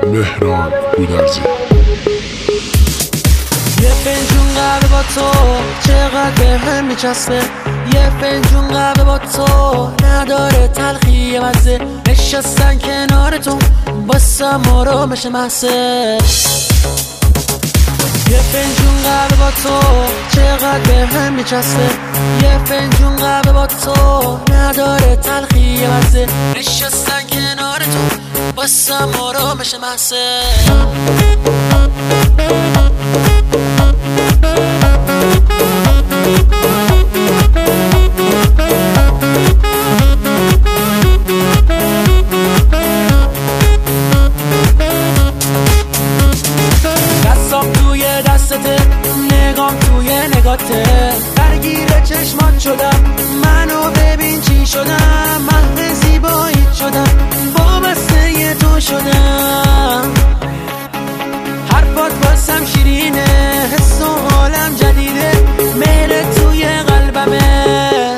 مهران گودرزی. یه فنجون قهوه با تو چقدر به هم میچسبه، یه فنجون قهوه با تو نداره تلخی مزه، نشستن کنار تو باسم آرامش محسه. یه فنجون قهوه با تو چقدر به هم میچسبه، یه فنجون قهوه با تو نداره تلخی مزه، نشستن کنار تو باسم آرامش محسه. نگام توی نگاته درگیر چشمات شدم، منو ببین چی شدم، محو زیبایی شدم، وابسته تو شدم. حرفات واسم شیرینه، حس و حالم جدیده، مهر توی قلبمه.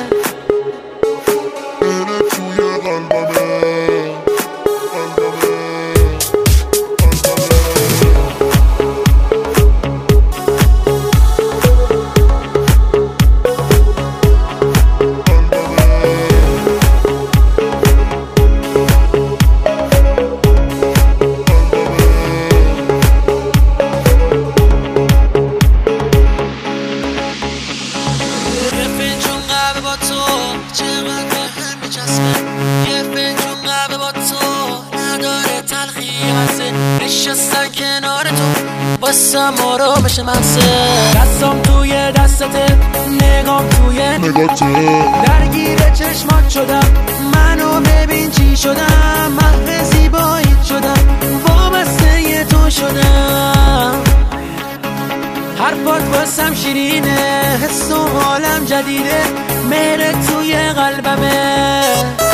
نشستن کنار تو باسم آرامش محسه. دستم توی دستته، نگام توی نگاته، درگیر چشمات شدم، منو ببین چی شدم، محو زیبایی شدم، وابسته تو شدم. حرفات واسم شیرینه، حس و حالم جدیده، مهر توی قلبمه.